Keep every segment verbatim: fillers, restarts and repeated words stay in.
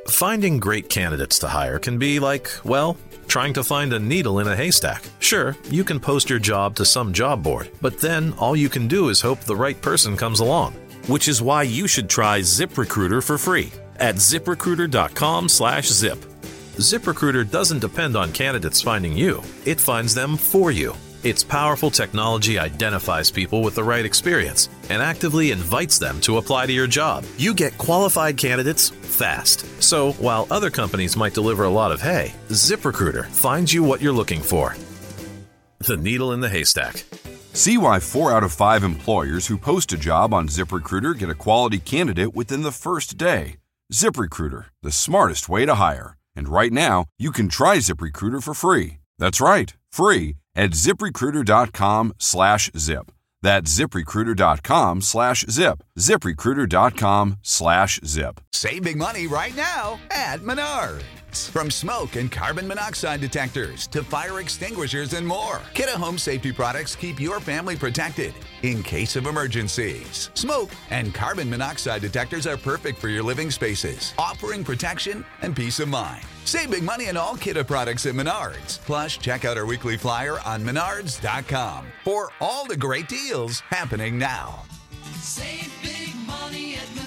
Finding great candidates to hire can be like, well, trying to find a needle in a haystack. Sure, you can post your job to some job board, but then all you can do is hope the right person comes along. Which is why you should try ZipRecruiter for free at ziprecruiter.com slash zip. ZipRecruiter doesn't depend on candidates finding you. It finds them for you. Its powerful technology identifies people with the right experience and actively invites them to apply to your job. You get qualified candidates fast. So while other companies might deliver a lot of hay, ZipRecruiter finds you what you're looking for. The needle in the haystack. See why four out of five employers who post a job on ZipRecruiter get a quality candidate within the first day. ZipRecruiter, the smartest way to hire. And right now, you can try ZipRecruiter for free. That's right, free at ziprecruiter.com slash zip. That's ziprecruiter.com slash zip. ziprecruiter.com slash zip. Save big money right now at Menards. From smoke and carbon monoxide detectors to fire extinguishers and more, Kidde Home Safety products keep your family protected in case of emergencies. Smoke and carbon monoxide detectors are perfect for your living spaces, offering protection and peace of mind. Save big money on all Kidde products at Menards. Plus, check out our weekly flyer on menards dot com for all the great deals happening now. Save big money at Menards.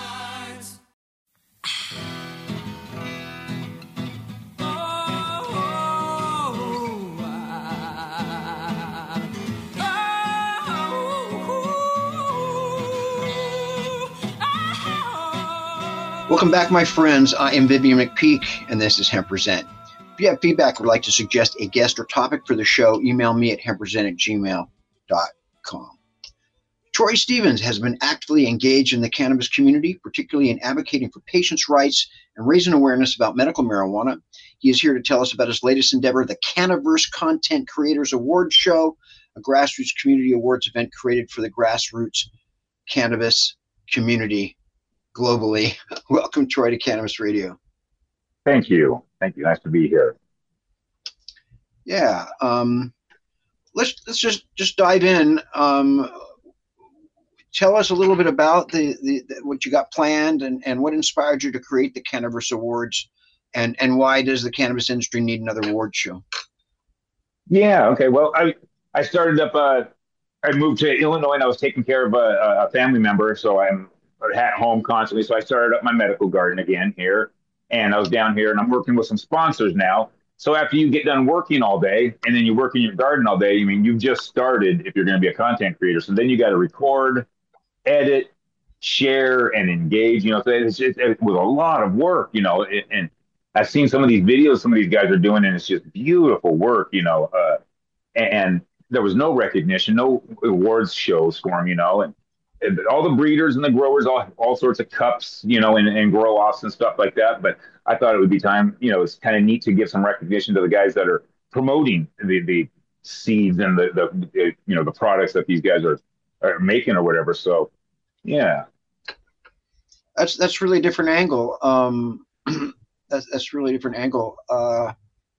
Welcome back, my friends. I am Vivian McPeak, and this is HempPresent. If you have feedback or would like to suggest a guest or topic for the show, email me at hempresent at gmail dot com. Troy Stevens has been actively engaged in the cannabis community, particularly in advocating for patients' rights and raising awareness about medical marijuana. He is here to tell us about his latest endeavor, the Cannaverse Content Creators Awards Show, a grassroots community awards event created for the grassroots cannabis community globally. Welcome, Troy, to Cannabis Radio. Thank you. Thank you. Nice to be here. Yeah. Um, let's let's just just dive in. Um, tell us a little bit about the, the, the what you got planned and, and what inspired you to create the Cannaverse Awards, and and why does the cannabis industry need another award show? Yeah. Okay. Well, I I started up. Uh, I moved to Illinois and I was taking care of a, a family member, so I'm at home constantly. So I started up my medical garden again here, and I was down here and I'm working with some sponsors now. So after you get done working all day and then you work in your garden all day, I mean, you've just started if you're going to be a content creator. So then you got to record, edit, share, and engage, you know, so it's just it was a lot of work, you know, and, and I've seen some of these videos some of these guys are doing, and it's just beautiful work, you know, uh, and there was no recognition, no awards shows for them, you know, and all the breeders and the growers, all, all sorts of cups, you know, and, and grow offs and stuff like that. But I thought it would be time, you know, it's kind of neat to give some recognition to the guys that are promoting the, the seeds and the, the, the, you know, the products that these guys are, are making or whatever. So, yeah. That's, that's really a different angle. Um, that's, that's really a different angle. Uh,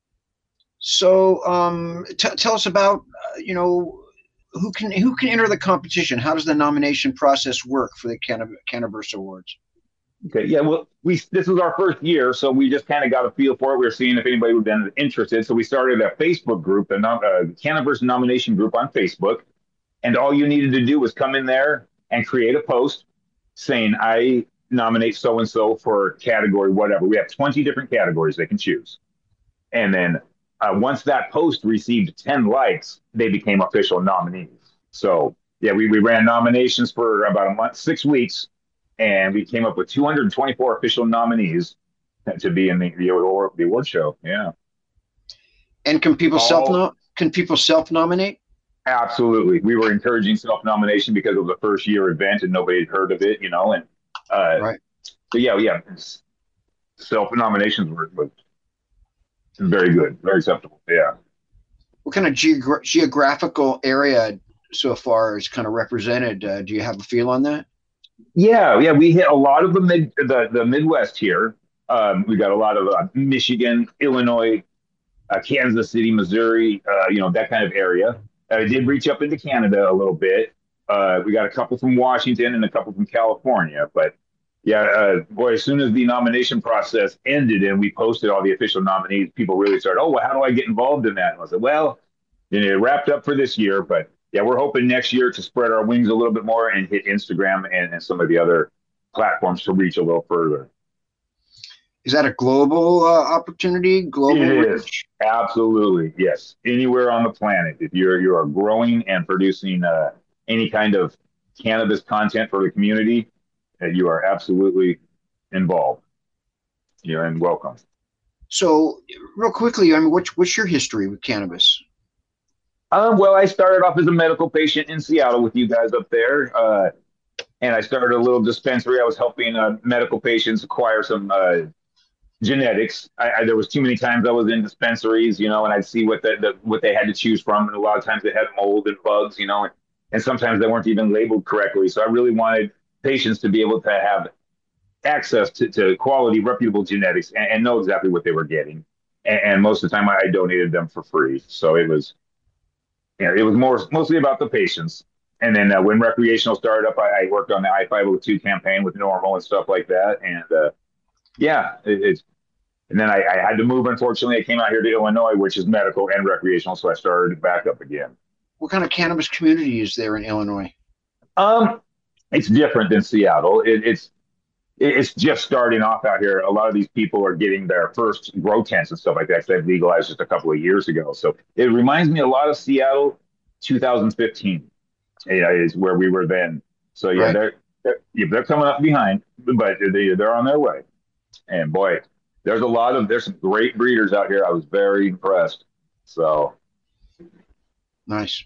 so um, t- tell us about, uh, you know, Who can who can enter the competition? How does the nomination process work for the Canna- Cannaverse Awards? Okay, yeah, well, we this was our first year, so we just kind of got a feel for it. We were seeing if anybody would have been interested, so we started a Facebook group, the nom- uh, Cannaverse nomination group on Facebook, and all you needed to do was come in there and create a post saying, I nominate so-and-so for category whatever. We have twenty different categories they can choose. And then uh, once that post received ten likes, they became official nominees. So, yeah, we, we ran nominations for about a month, six weeks, and we came up with two hundred twenty-four official nominees to be in the, the, award, the award show. Yeah. And can people All, self can people self-nominate? Absolutely. We were encouraging self-nomination because it was a first year event and nobody had heard of it, you know, and uh, right. So yeah, yeah. Self-nominations were, were very good, very acceptable. Yeah. What kind of geogra- geographical area so far is kind of represented? Uh, do you have a feel on that? Yeah, yeah. We hit a lot of the mid, the, the Midwest here. Um, we got a lot of uh, Michigan, Illinois, uh, Kansas City, Missouri, uh, you know, that kind of area. I did reach up into Canada a little bit. Uh, we got a couple from Washington and a couple from California, but Yeah, uh, boy, as soon as the nomination process ended and we posted all the official nominees, people really started, oh, well, how do I get involved in that? And I said, well, you know, it wrapped up for this year, but yeah, we're hoping next year to spread our wings a little bit more and hit Instagram and, and some of the other platforms to reach a little further. Is that a global uh, opportunity? Global It reach? is absolutely, yes. Anywhere on the planet, if you're you are growing and producing uh, any kind of cannabis content for the community, uh, you are absolutely involved. You're in welcome. So, real quickly, I mean, what's what's your history with cannabis? Um, well, I started off as a medical patient in Seattle with you guys up there, uh, and I started a little dispensary. I was helping uh, medical patients acquire some uh, genetics. I, I, there was too many times I was in dispensaries, you know, and I'd see what the, the what they had to choose from, and a lot of times they had mold and bugs, you know, and, and sometimes they weren't even labeled correctly. So I really wanted patients to be able to have access to, to quality, reputable genetics and, and know exactly what they were getting. And, and most of the time, I, I donated them for free. So it was, you know, it was more mostly about the patients. And then uh, when recreational started up, I, I worked on the I five oh two campaign with Normal and stuff like that. And uh, yeah, it, it's and then I, I had to move. Unfortunately, I came out here to Illinois, which is medical and recreational, so I started back up again. What kind of cannabis community is there in Illinois? Um, it's different than Seattle. It, it's it's just starting off out here. A lot of these people are getting their first grow tents and stuff like that. They've legalized just a couple of years ago, so it reminds me a lot of Seattle, two thousand fifteen. Yeah, is where we were then. So yeah, right. they're they're, yeah, they're coming up behind, but they they're on their way. And boy, there's a lot of there's some great breeders out here. I was very impressed. So nice.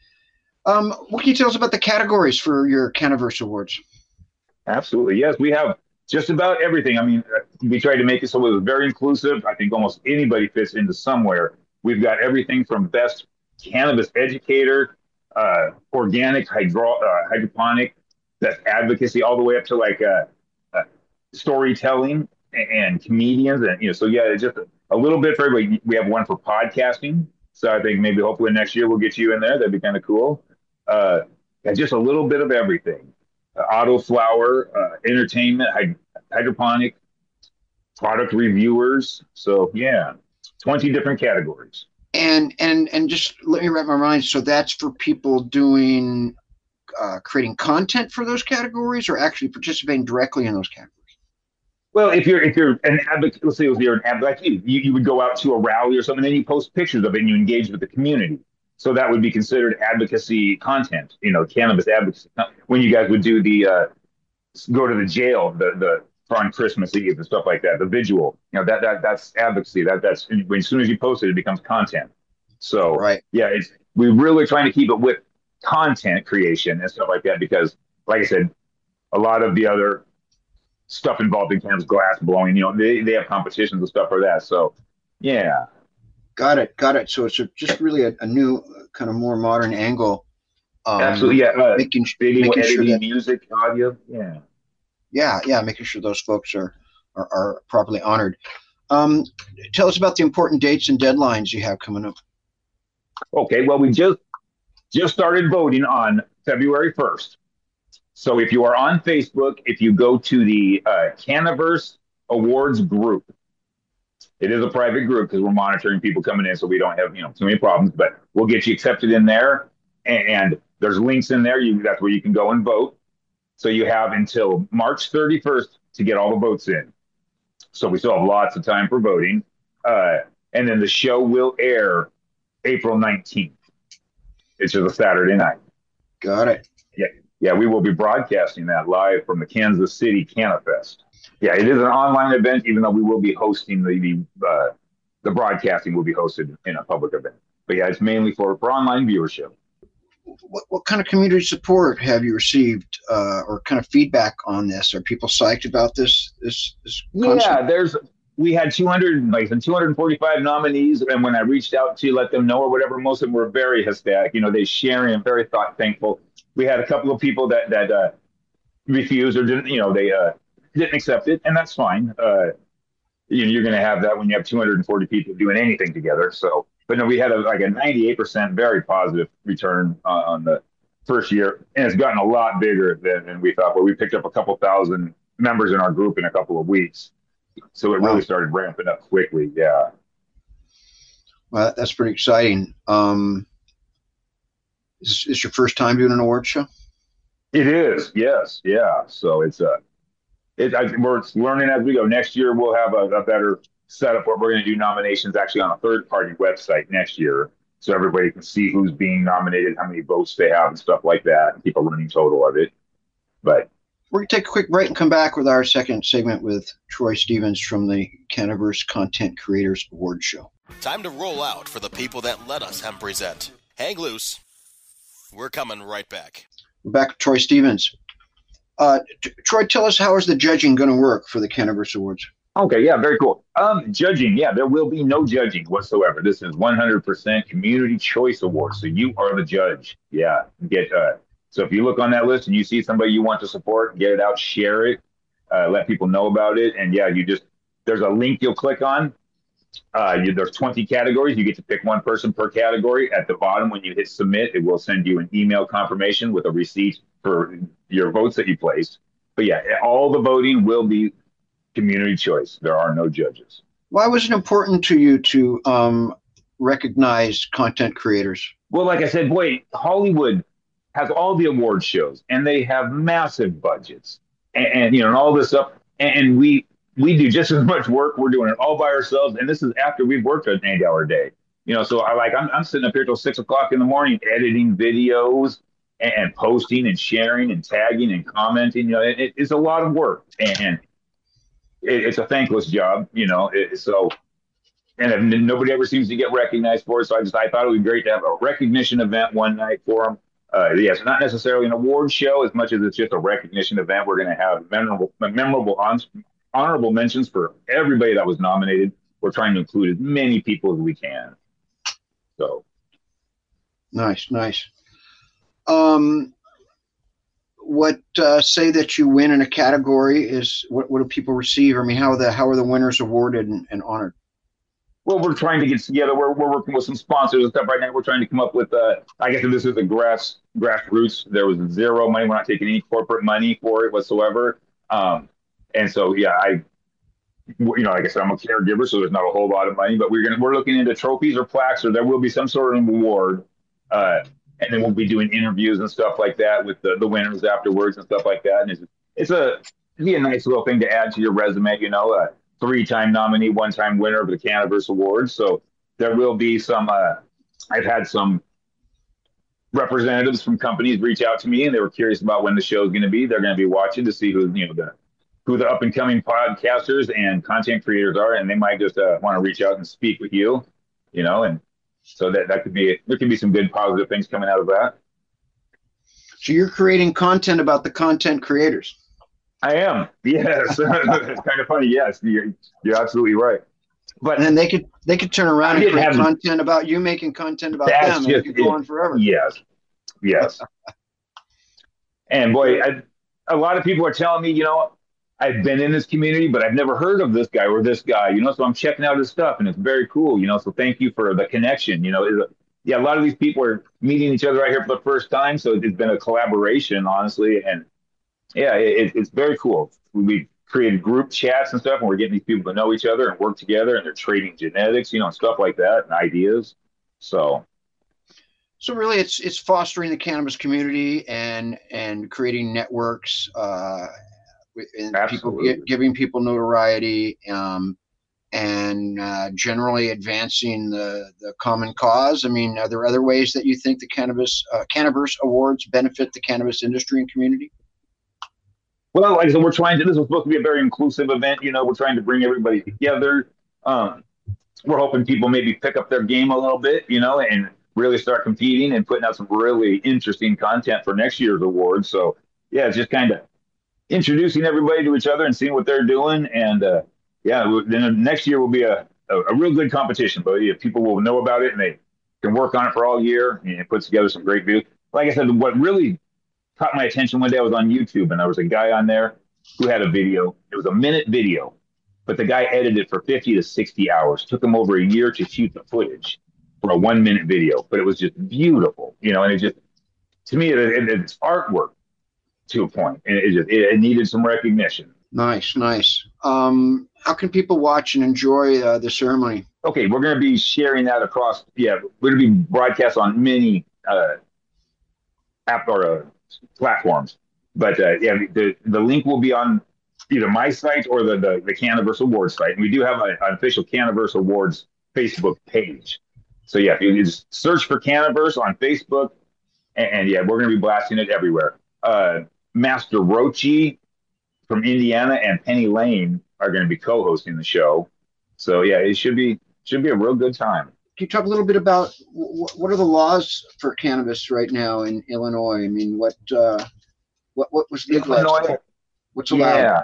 Um, what can you tell us about the categories for your Cannaverse Awards? Absolutely, yes. We have just about everything. I mean, we tried to make it so it was very inclusive. I think almost anybody fits into somewhere. We've got everything from best cannabis educator, uh, organic hydro, uh, hydroponic, best advocacy, all the way up to like uh, uh, storytelling and, and comedians. And, you know, so yeah, it's just a, a little bit for everybody. We have one for podcasting. So I think maybe hopefully next year we'll get you in there. That'd be kind of cool. Uh, and just a little bit of everything. Uh, auto flower, uh, entertainment, hyd- hydroponic, product reviewers. So yeah, twenty different categories. And and and just let me wrap my mind. So that's for people doing, uh, creating content for those categories, or actually participating directly in those categories. Well, if you're if you're an advocate, let's say if you're an advocate, like you, you, you would go out to a rally or something, and then you post pictures of it, and you engage with the community. So that would be considered advocacy content, you know, cannabis advocacy. When you guys would do the uh, go to the jail, the the on Christmas Eve and stuff like that, the visual, you know, that that that's advocacy. That that's when as soon as you post it, it becomes content. So right, yeah, it's we're really trying to keep it with content creation and stuff like that because, like I said, a lot of the other stuff involved in cannabis, glass blowing, you know, they they have competitions and stuff for that. So yeah. Got it. Got it. So it's a, just really a, a new, kind of more modern angle. Um, Absolutely. Yeah. Uh, making, video, making editing, sure that, music, audio. Yeah. Yeah. Yeah. Making sure those folks are, are, are properly honored. Um, tell us about the important dates and deadlines you have coming up. Okay. Well, we just, just started voting on February first. So if you are on Facebook, if you go to the uh, Cannaverse Awards group, it is a private group because we're monitoring people coming in, so we don't have you know too many problems. But we'll get you accepted in there, and, and there's links in there. You that's where you can go and vote. So you have until March thirty-first to get all the votes in. So we still have lots of time for voting. Uh, and then the show will air April nineteenth. It's just a Saturday night. Got it. Yeah, yeah. We will be broadcasting that live from the Kansas City CannaFest. Yeah, it is an online event, even though we will be hosting the the, uh, the broadcasting will be hosted in a public event. But yeah, it's mainly for, for online viewership. What, what kind of community support have you received, uh, or kind of feedback on this? Are people psyched about this? This, this concept? Yeah, there's we had two hundred like two hundred forty-five nominees, and when I reached out to let them know or whatever, most of them were very ecstatic. You know, they sharing and very thought thankful. We had a couple of people that that uh, refused or didn't. You know, they. Uh, didn't accept it, and that's fine. Uh, you, you're going to have that when you have two hundred forty people doing anything together. So, but no, we had a, like a ninety-eight percent very positive return uh, on the first year, and it's gotten a lot bigger than, than we thought. But we picked up a couple thousand members in our group in a couple of weeks. So it Wow. really started ramping up quickly. Yeah. Well, that's pretty exciting. Um, is this your first time doing an award show? It is. Yes. Yeah. So it's a, it, I, we're learning as we go. Next year, we'll have a, a better setup where we're going to do nominations actually on a third party website next year. So everybody can see who's being nominated, how many votes they have and stuff like that, and keep a running total of it. But We're going to take a quick break and come back with our second segment with Troy Stevens from the Canaverse Content Creators Award Show. Time to roll out for the people that let us hemp present. Hang loose. We're coming right back. We're back with Troy Stevens. Uh, T- Troy, tell us, how is the judging going to work for the Canaverse Awards? okay, yeah, very cool. Um, judging, yeah, there will be no judging whatsoever. This is one hundred percent Community Choice Award. So you are the judge. Yeah, get uh, so if you look on that list and you see somebody you want to support, get it out, share it, uh, let people know about it, and yeah, you just there's a link you'll click on. Uh, you, there's twenty categories. You get to pick one person per category. At the bottom, when you hit submit, it will send you an email confirmation with a receipt for your votes that you placed. But yeah, all the voting will be community choice. There are no judges. Why was it important to you to um, recognize content creators? Well, like I said, boy, Hollywood has all the award shows, and they have massive budgets, and, and you know, and all this stuff. And we we do just as much work. We're doing it all by ourselves, and this is after we've worked an eight-hour day. You know, so I like I'm I'm sitting up here till six o'clock in the morning editing videos and, and posting and sharing and tagging and commenting. You know, it, it's a lot of work, and it, it's a thankless job. You know, it, so. And nobody ever seems to get recognized for it. So I just I thought it would be great to have a recognition event one night for them. Uh, yes, not necessarily an award show as much as it's just a recognition event. We're going to have memorable, memorable, on, honorable mentions for everybody that was nominated. We're trying to include as many people as we can. So Nice, nice. Um, what uh, say that you win in a category is what? What do people receive? I mean, how are the how are the winners awarded and, and honored? Well, we're trying to get together. We're, we're working with some sponsors and stuff right now. We're trying to come up with, uh, I guess if this is the grass grassroots, there was zero money. We're not taking any corporate money for it whatsoever. Um, and so, yeah, I, you know, like I said, I'm a caregiver, so there's not a whole lot of money, but we're going to, we're looking into trophies or plaques, or there will be some sort of award. Uh, and then we'll be doing interviews and stuff like that with the, the winners afterwards and stuff like that. And it's, it's a, it'd be a nice little thing to add to your resume, you know, uh, three-time nominee, one-time winner of the Canaverse Awards. So there will be some, uh, I've had some representatives from companies reach out to me, and they were curious about when the show is going to be. They're going to be watching to see who, you know, the, who the up-and-coming podcasters and content creators are, and they might just uh, want to reach out and speak with you, you know, and so that, that could be, there could be some good positive things coming out of that. So you're creating content about the content creators. I am. Yes. It's kind of funny. Yes. You're, you're absolutely right. But And then they could they could turn around I and didn't create have- content about you making content about That's them, and just you go it. on forever. Yes. Yes. And boy, I, a lot of people are telling me, you know, I've been in this community, but I've never heard of this guy or this guy, you know, so I'm checking out his stuff, and it's very cool, you know, so thank you for the connection. You know, it, yeah, a lot of these people are meeting each other right here for the first time, so it's been a collaboration, honestly, and yeah, it, it's very cool. We created group chats and stuff, and we're getting these people to know each other and work together, and they're trading genetics, you know, and stuff like that, and ideas. So, So really, it's it's fostering the cannabis community and and creating networks, uh, with- and people Absolutely. gi- giving people notoriety, um, and uh, generally advancing the the common cause. I mean, are there other ways that you think the cannabis uh, Cannaverse Awards benefit the cannabis industry and community? well, like I said, we're trying to, this was supposed to be a very inclusive event, you know, we're trying to bring everybody together. Um, we're hoping people maybe pick up their game a little bit, you know, and really start competing and putting out some really interesting content for next year's awards. So, yeah, it's just kind of introducing everybody to each other and seeing what they're doing. And, uh, yeah, w- then next year will be a, a, a real good competition, but yeah, people will know about it and they can work on it for all year, and it puts together some great views. Like I said, what really caught my attention one day, I was on YouTube, and there was a guy on there who had a video. It was a minute video, but the guy edited it for fifty to sixty hours. Took him over a year to shoot the footage for a one minute video, but it was just beautiful, you know, and it just, to me, it, it, it's artwork to a point, and it just, it, it needed some recognition. Nice, nice. Um, how can people watch and enjoy uh, the ceremony? Okay, we're going to be sharing that across. Yeah, we're going to be broadcast on many uh, app or uh, platforms. But uh, yeah, the the link will be on either my site or the the, the Cannaverse Awards site. And we do have a, an official Cannaverse Awards Facebook page. So yeah, if you just search for Cannaverse on Facebook, and, and yeah, we're going to be blasting it everywhere. Uh, Master Rochi from Indiana and Penny Lane are going to be co-hosting the show. So yeah, it should be should be a real good time. Can you talk a little bit about w- what are the laws for cannabis right now in Illinois? I mean, what uh, what what was legalized? Illinois, What's allowed? yeah.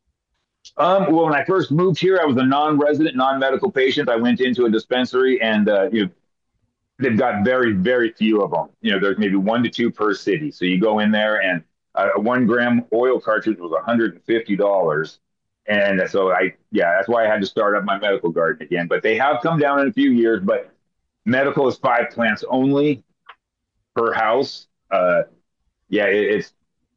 Um, well, when I first moved here, I was a non-resident, non-medical patient. I went into a dispensary, and uh, you know, they've got very, very few of them. You know, there's maybe one to two per city. So you go in there, and a one gram oil cartridge was one hundred fifty dollars. And so I, yeah, that's why I had to start up my medical garden again. But they have come down in a few years. But medical is five plants only per house. Uh, yeah, it, it's,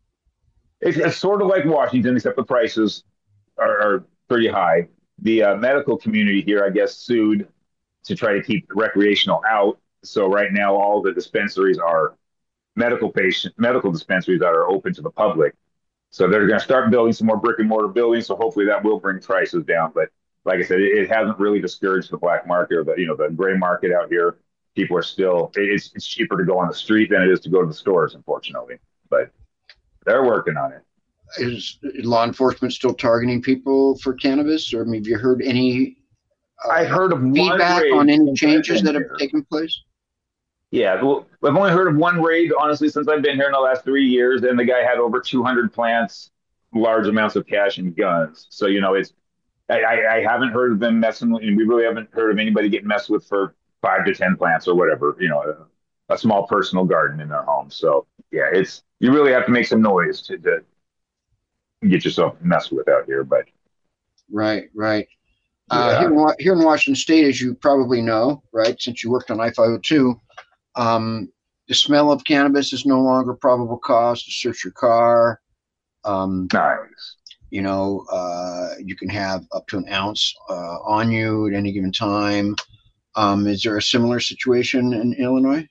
it's it's sort of like Washington, except the prices are, are pretty high. The uh, medical community here, I guess, sued to try to keep recreational out. So right now, all the dispensaries are medical patient medical dispensaries that are open to the public. So they're going to start building some more brick and mortar buildings. So hopefully that will bring prices down. But like I said, it, it hasn't really discouraged the black market or the you know the gray market out here. People are still it's it's cheaper to go on the street than it is to go to the stores, unfortunately. But they're working on it. Is law enforcement still targeting people for cannabis, or have you heard any uh, I heard of feedback one on any raid changes that have here. taken place? Yeah, well, I've only heard of one raid, honestly, since I've been here in the last three years. And the guy had over two hundred plants, large amounts of cash and guns. So, you know, it's, I, I, I haven't heard of them messing with, and we really haven't heard of anybody getting messed with for five to ten plants or whatever, you know, a, a small personal garden in their home. So, yeah, it's, you really have to make some noise to, to get yourself messed with out here. But, Right, right. Uh, Yeah. here, in, Wa- here in Washington State, as you probably know, right, since you worked on I five oh two, um, the smell of cannabis is no longer probable cause to search your car. Um, nice. you know, uh, you can have up to an ounce uh, on you at any given time. Um, is there a similar situation in Illinois?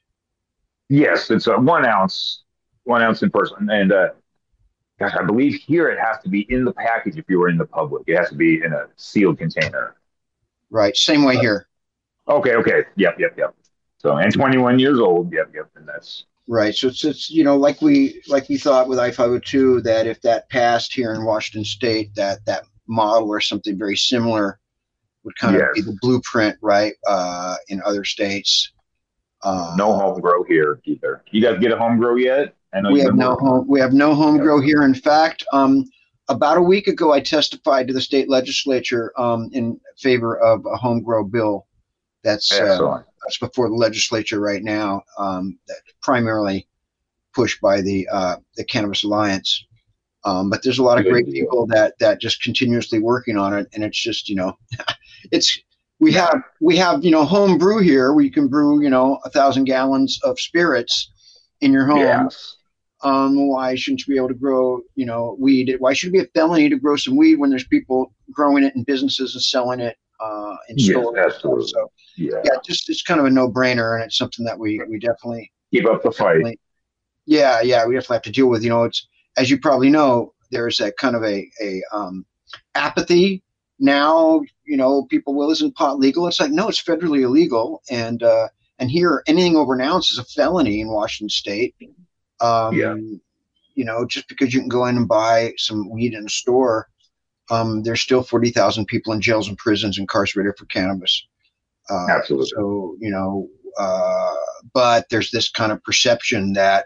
Yes, it's a one ounce, one ounce in person. And, uh, gosh, I believe here it has to be in the package if you were in the public. It has to be in a sealed container. Right, same way here. Okay, okay. Yep, yep, yep. So, and twenty-one years old. Yep, yep. And that's, Right, so it's it's you know like we like we thought with I five oh two that if that passed here in Washington State, that that model or something very similar would kind of be Yes. the blueprint, right? Uh, in other states. Uh, no home grow here either. You guys get a home grow yet? I know we you've have been no working- home. We have no home Yeah. grow here. In fact, um, about a week ago, I testified to the state legislature um, in favor of a home grow bill. That's uh, Excellent. that's before the legislature right now. Um, that's primarily pushed by the uh, the Cannabis Alliance. Um, but there's a lot of Good great deal. people that that just continuously working on it, and it's just you know, it's we have we have you know home brew here where you can brew you know a thousand gallons of spirits in your home. Yes. Um, why shouldn't you be able to grow, you know, weed? Why should it be a felony to grow some weed when there's people growing it in businesses and selling it uh, in Yes, stores? absolutely. So Yeah. yeah, just it's kind of a no-brainer, and it's something that we we definitely, Keep up the fight. definitely yeah, yeah, we definitely have to deal with. You know, it's as you probably know, there's a kind of a a um, apathy now. You know, people, well, isn't pot legal? It's like no, it's federally illegal, and uh, and here anything over an ounce is a felony in Washington State. Um, Yeah. You know, just because you can go in and buy some weed in a store, um, there's still forty thousand people in jails and prisons incarcerated for cannabis. Uh, Absolutely. So, you know, uh, but there's this kind of perception that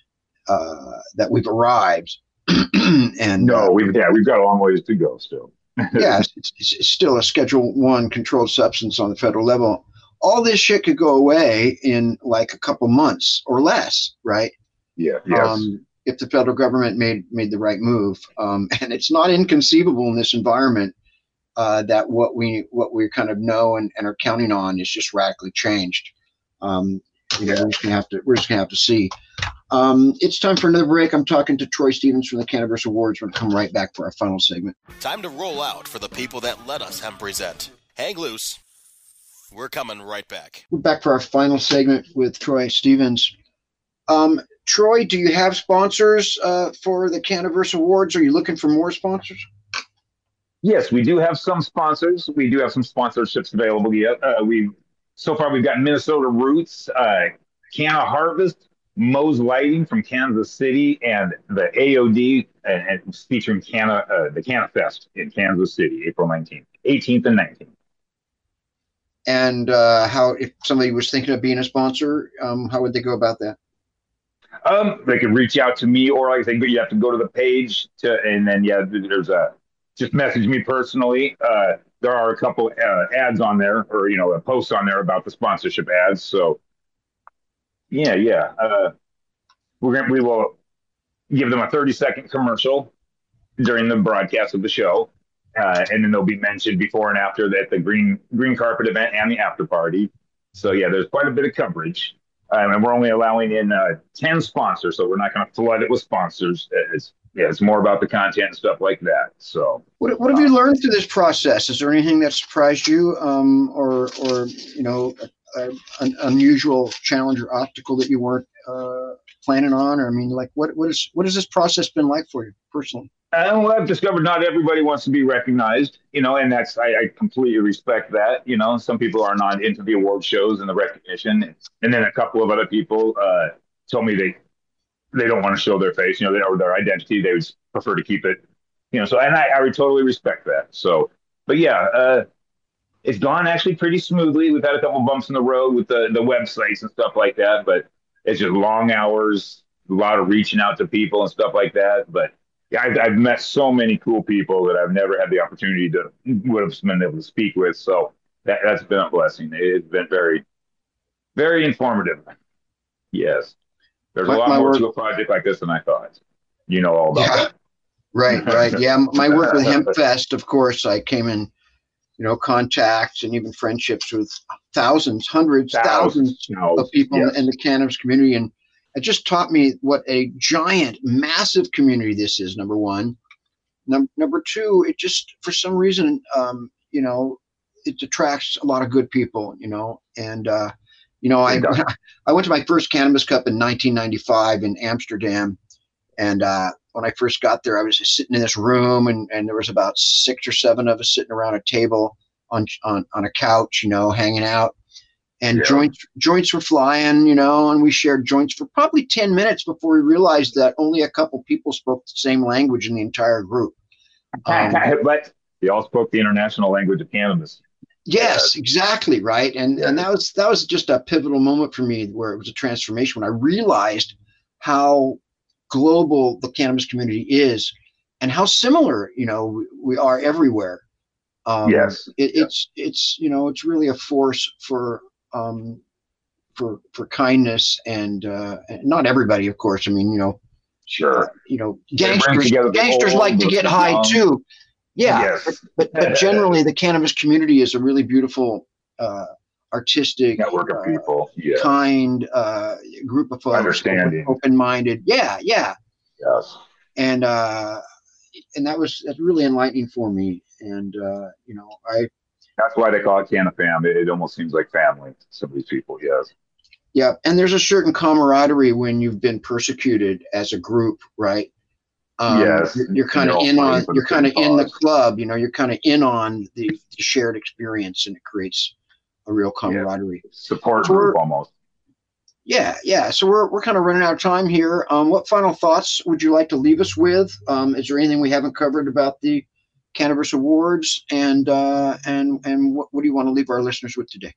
uh, that we've arrived. and No, uh, we've yeah, we've got a long ways to go still. yeah, it's, it's, it's still a Schedule One controlled substance on the federal level. All this shit could go away in like a couple months or less, right? Yeah. Yes. Um, if the federal government made made the right move, um, and it's not inconceivable in this environment uh, that what we what we kind of know and, and are counting on is just radically changed. Um, you know, we're just gonna have to we're just gonna have to see. Um, it's time for another break. I'm talking to Troy Stevens from the Cannaverse Awards. We're going to come right back for our final segment. Time to roll out for the people that let us hemp present. Hang loose. We're coming right back. We're back for our final segment with Troy Stevens. Um, Troy, do you have sponsors uh, for the Cannaverse Awards? Are you looking for more sponsors? Yes, we do have some sponsors. We do have some sponsorships available yet. Uh, we so far we've got Minnesota Roots, uh, Canna Harvest, Moe's Lighting from Kansas City, and the A O D, and, and featuring Canna, uh, the Canna Fest in Kansas City, April nineteenth, eighteenth, and nineteenth. And uh, how, if somebody was thinking of being a sponsor, um, how would they go about that? Um, they could reach out to me, or like I say, you have to go to the page to, and then yeah, there's a just message me personally. Uh, there are a couple uh, ads on there, or you know, a post on there about the sponsorship ads. So yeah, yeah, uh, we're gonna we will give them a thirty second commercial during the broadcast of the show. Uh, and then they'll be mentioned before and after that, the green green carpet event and the after party. So yeah, there's quite a bit of coverage, um, and we're only allowing in uh, ten sponsors, so we're not going to flood it with sponsors. It's yeah, it's more about the content and stuff like that. So what what have you learned through this process? Is there anything that surprised you, um, or or you know, a, a, an unusual challenge or obstacle that you weren't uh, planning on? Or I mean, like what what is what has this process been like for you personally? And well, I've discovered not everybody wants to be recognized, you know, and that's, I, I completely respect that. You know, some people are not into the award shows and the recognition. And then a couple of other people uh, told me they, they don't want to show their face, you know, they, or their identity. They would prefer to keep it, you know, so, and I, I would totally respect that. So, but yeah, uh, it's gone actually pretty smoothly. We've had a couple bumps in the road with the, the websites and stuff like that, but it's just long hours, a lot of reaching out to people and stuff like that. But yeah, I've, I've met so many cool people that I've never had the opportunity to would have been able to speak with. So that, that's been a blessing. It's been very, very informative. Yes. There's my, a lot more work, to a project like this than I thought. You know all about yeah, that. Right, right. Yeah, my work with HempFest, of course, I came in, you know, contacts and even friendships with thousands, hundreds, thousands, thousands of people yes. in the cannabis community. And it just taught me what a giant, massive community this is, number one. Num- number two, it just, for some reason, um, you know, it attracts a lot of good people, you know. And, uh, you know, I I went to my first Cannabis Cup in nineteen ninety-five in Amsterdam. And uh, when I first got there, I was just sitting in this room, and, and there was about six or seven of us sitting around a table on on, on a couch, you know, hanging out. And yeah. joints joints were flying, you know, and we shared joints for probably ten minutes before we realized that only a couple people spoke the same language in the entire group. Um, but they all spoke the international language of cannabis. Yes, exactly, right. And yeah. and that was that was just a pivotal moment for me, where it was a transformation when I realized how global the cannabis community is and how similar, you know, we, we are everywhere. Um, yes, it, yeah. it's it's you know it's really a force for. Um, for for kindness and, uh, and not everybody, of course. I mean, you know, sure, uh, you know, gangsters gangsters like to get high um, too. Yeah, yes. but, but but generally, the cannabis community is a really beautiful, uh, artistic, network of uh, people, yeah. kind uh, group of folks, understanding, open minded. Yeah, yeah. Yes, and uh, and that was that's really enlightening for me. And uh, you know, I. That's why they call it Canna Fam. It, it almost seems like family to some of these people, yes. Yeah, and there's a certain camaraderie when you've been persecuted as a group, right? Um, yes. You're, you're kind of in on, you're kind of in the club, you know, you're kind of in on the, the shared experience, and it creates a real camaraderie. Yeah. Support so group almost. Yeah, yeah. So we're we're kind of running out of time here. Um, what final thoughts would you like to leave us with? Um, is there anything we haven't covered about the Cannaverse Awards, and uh, and and what, what do you want to leave our listeners with today?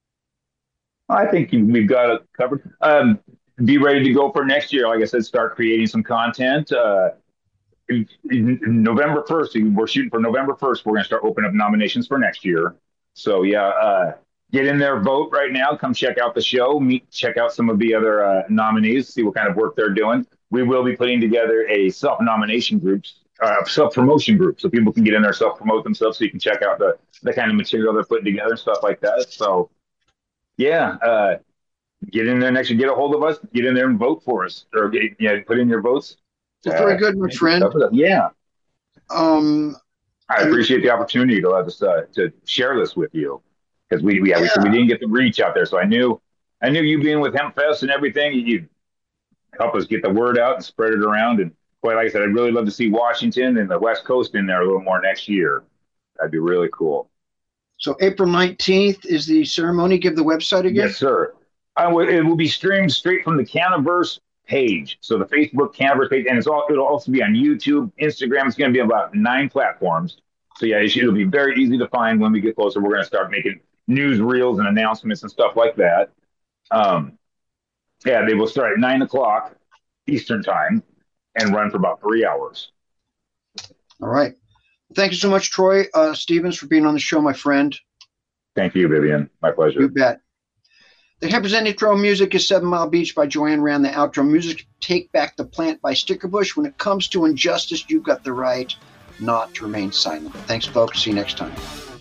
I think we've got it covered. Um, be ready to go for next year. Like I said, start creating some content. Uh, in, in November first, we're shooting for November first. We're going to start opening up nominations for next year. So yeah, uh, get in there, vote right now. Come check out the show. Meet, check out some of the other uh, nominees. See what kind of work they're doing. We will be putting together a self-nomination groups. Uh, self-promotion group, so people can get in there, self-promote themselves, so you can check out the the kind of material they're putting together and stuff like that. So, yeah, uh, get in there next year, get a hold of us, get in there and vote for us, or get, yeah, put in your votes. Well, very uh, good, my friend. Yeah. Um, I appreciate the opportunity to let us uh, to share this with you, because we we, yeah, yeah. we we didn't get the reach out there. So I knew I knew you being with HempFest and everything, you'd help us get the word out and spread it around. And quite like I said, I'd really love to see Washington and the West Coast in there a little more next year. That'd be really cool. So April nineteenth is the ceremony. Give the website again. Yes, sir. I w- it will be streamed straight from the Cannaverse page. So the Facebook Cannaverse page, and it's all, it'll also be on YouTube, Instagram. It's going to be about nine platforms. So yeah, it'll be very easy to find when we get closer. We're going to start making news reels and announcements and stuff like that. Um, yeah, they will start at nine o'clock Eastern time and run for about three hours. All right. Thank you so much, Troy uh, Stevens, for being on the show, my friend. Thank you, Vivian. My pleasure. You bet. The Hemp-Present intro music is Seven Mile Beach by Joanne Rand. The outro music, Take Back the Plant by Stickerbush. When it comes to injustice, you've got the right not to remain silent. Thanks, folks. See you next time.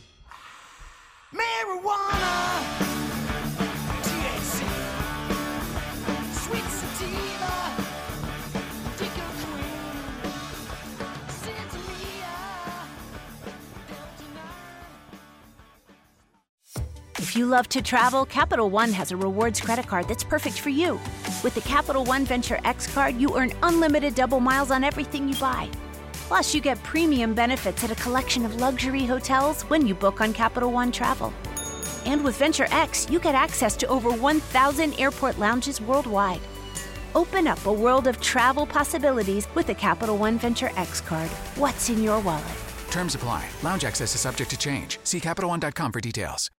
Marijuana, T H C, sweet sativa, Dicker Queen, Santeria, If you love to travel, Capital One has a rewards credit card that's perfect for you. With the Capital One Venture X card, you earn unlimited double miles on everything you buy. Plus, you get premium benefits at a collection of luxury hotels when you book on Capital One Travel. And with Venture X, you get access to over one thousand airport lounges worldwide. Open up a world of travel possibilities with the Capital One Venture X card. What's in your wallet? Terms apply. Lounge access is subject to change. See Capital One dot com for details.